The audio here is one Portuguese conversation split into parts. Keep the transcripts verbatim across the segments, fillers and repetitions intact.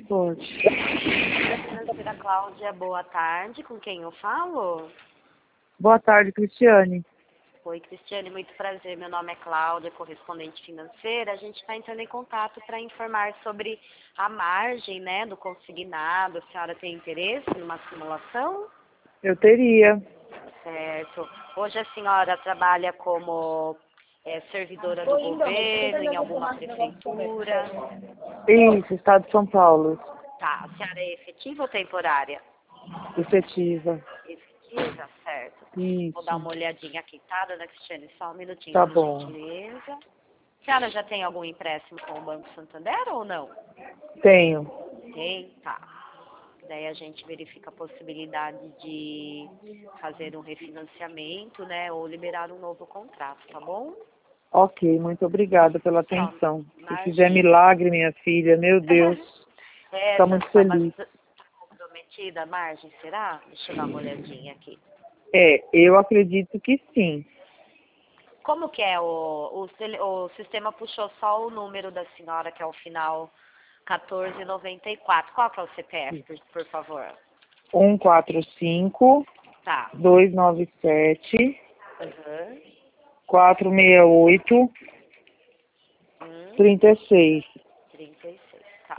transporte. Financeira Cláudia, boa tarde. Com quem eu falo? Boa tarde, Cristiane. Oi, Cristiane, muito prazer. Meu nome é Cláudia, correspondente financeira. A gente está entrando em contato para informar sobre a margem, né, do consignado. A senhora tem interesse numa simulação? Eu teria. Certo. Hoje a senhora trabalha como é, servidora do governo, em alguma prefeitura? Isso, Estado de São Paulo. Tá. A senhora é efetiva ou temporária? Efetiva. Efetiva, certo. Isso. Vou dar uma olhadinha aqui, tá, dona Cristiane? Só um minutinho, Tá por bom. gentileza. A senhora já tem algum empréstimo com o Banco Santander ou não? Tenho. Tem? Tá. Daí a gente verifica a possibilidade de fazer um refinanciamento, né, ou liberar um novo contrato, tá bom? Ok, muito obrigada pela Pronto. atenção. Se Imagina. fizer milagre, minha filha, meu Deus, É, tá muito tá feliz. bastante comprometida a margem, será? Deixa eu dar uma olhadinha aqui. É, eu acredito que sim. Como que é o, o, tele- o sistema puxou só o número da senhora, que é o final quatorze noventa e quatro. Qual que é o C P F, por, por favor? um quatro cinco, Tá. dois nove sete, Uhum. quatro seis oito, Hum, três seis. trinta e seis, tá.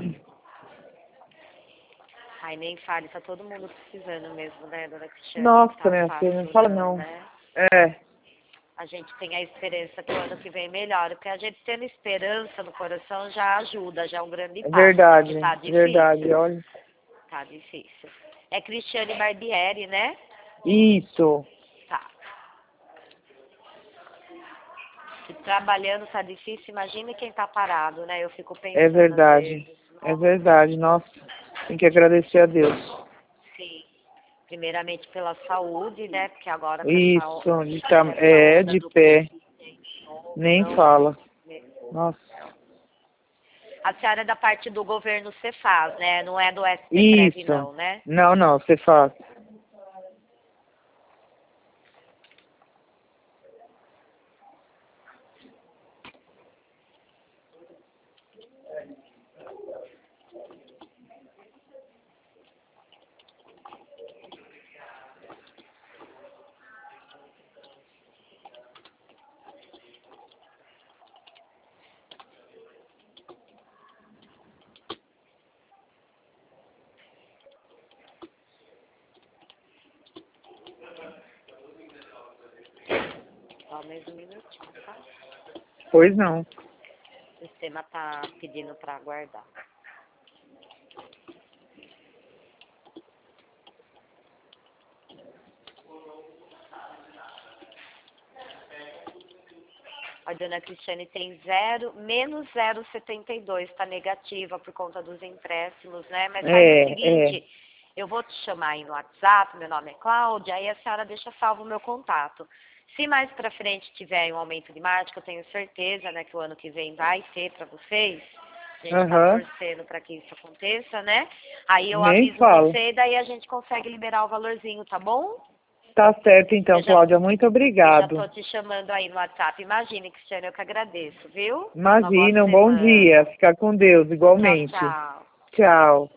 Ai, nem fale, tá todo mundo precisando mesmo, né, dona Cristiane? Não Nossa, tá minha fácil filha, não fala não, não. né? É, A gente tem a esperança que o ano que vem melhore, porque a gente tendo esperança no coração já ajuda, já é um grande é passo, verdade, porque tá difícil. verdade, olha. Tá difícil. É Cristiane Barbieri, né? Isso, Tá. E trabalhando tá difícil, imagina quem tá parado, né? Eu fico pensando é às verdade, vezes. é Nossa, verdade, nossa, tem que agradecer a Deus. sim. Primeiramente pela saúde, né? Porque agora com essa, Isso, de tá, essa é, onda de do pé, Covid aí de novo, nem não. fala, nossa. A senhora é da parte do governo Cefaz, né? Não é do S T Prev, Isso, não, né? não, não, você faz. Só mais um minutinho, tá? Pois não. O sistema tá pedindo para aguardar. A dona Cristiane tem zero, menos zero vírgula setenta e dois, está negativa por conta dos empréstimos, né? Mas faz É, o seguinte, eu vou te chamar aí no WhatsApp, meu nome é Cláudia, aí a senhora deixa salvo o meu contato. Se mais pra frente tiver um aumento de margem, que eu tenho certeza, né, que o ano que vem vai ter para vocês, a gente está aham, torcendo para que isso aconteça, né? Aí eu nem aviso fala. você, daí a gente consegue liberar o valorzinho, tá bom? Tá certo então, Eu já Cláudia, muito Eu já obrigado. tô te chamando aí no WhatsApp. Imagine, Cristiane, eu que agradeço, viu? Uma boa Imagina, um bom semana. dia, fica com Deus, Tchau, igualmente. tchau. Tchau.